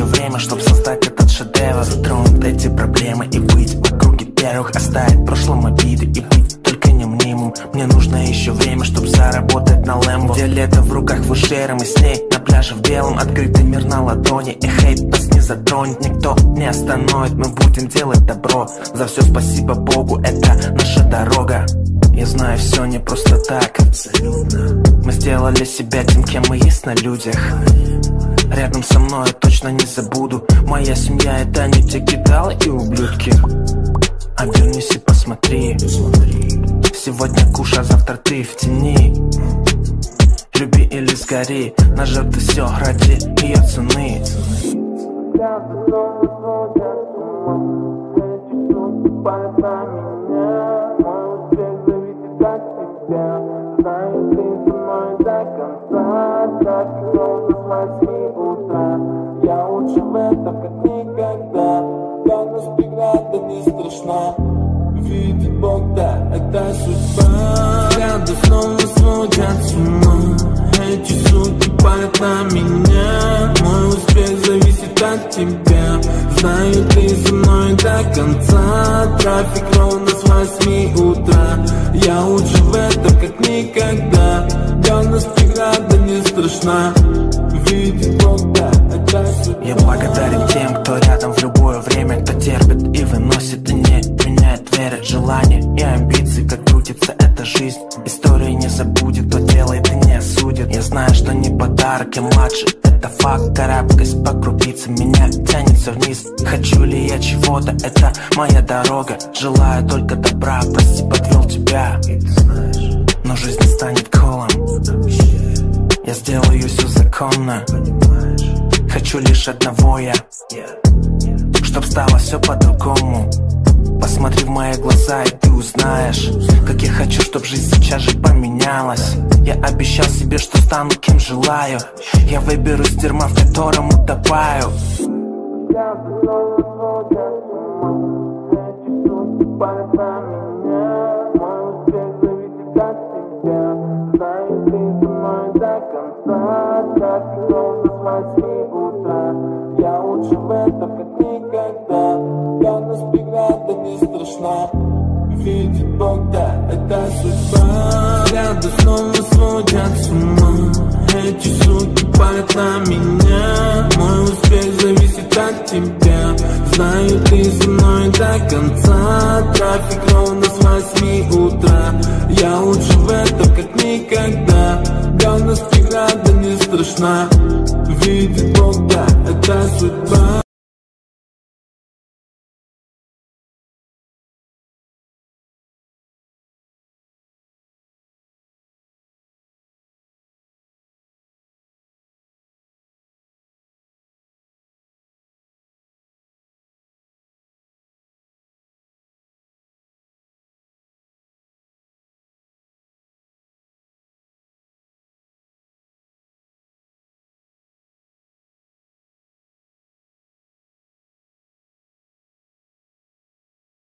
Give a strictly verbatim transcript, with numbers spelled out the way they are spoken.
еще время, чтобы создать этот шедевр. Затронуть эти проблемы и быть в округе первых, оставить в прошлом обиды и быть только не мнимым. Мне нужно еще время, чтобы заработать на Лэмбо, где лето в руках вышером и с ней на пляже в белом. Открытый мир на ладони, и хейт нас не затронет, никто не остановит. Мы будем делать добро, за все спасибо Богу, это наша дорога. Я знаю, все не просто так, абсолютно. Мы сделали себя тем, кем мы есть на людях. Рядом со мной я точно не забуду. Моя семья — это не те кидалы и ублюдки. Обернись и посмотри. Сегодня куш, а завтра ты в тени. Люби или сгори, на жертвы все ради ее цены. Я лучше в этом, как никогда. Данность преграда не страшна. Видит Бог, да, это судьба. Взгляды снова сводят с ума. Эти суки палят на меня. Мой успех зависит от тебя. Знаю, ты со мной до конца. Трафик ровно с восьми утра. Я лучше в этом, как никогда. Данность преграда не страшна. Видит Бог, да, это судьба. Я благодарен тем, кто рядом в любое время, кто терпит и выносит, и не меняет, верит, желания и амбиции. Как крутится эта жизнь, история не забудет, кто делает и не осудит. Я знаю, что не подарок, я младше, это факт. Карабкаясь по крупице, меня тянется вниз. Хочу ли я чего-то, это моя дорога. Желаю только добра, прости, подвел тебя, но жизнь не станет колом. Я сделаю все законно. Хочу лишь одного я, чтоб стало все по-другому. Посмотри в мои глаза, и ты узнаешь, как я хочу, чтоб жизнь сейчас же поменялась. Я обещал себе, что стану кем желаю. Я выберу с дерьма, в котором утопаю. Я лучше в этом, как никогда. Данность преграда не страшна. Видит Бог, да, это судьба. Взгляды снова сводят с ума. Эти суки палят на меня. Мой успех зависит от тебя. Знаю, ты со мной до конца. Трафик ровно с восьми утра. Я лучше в этом, как никогда. Данность преграда не страшна. Видит Бог, да, это судьба.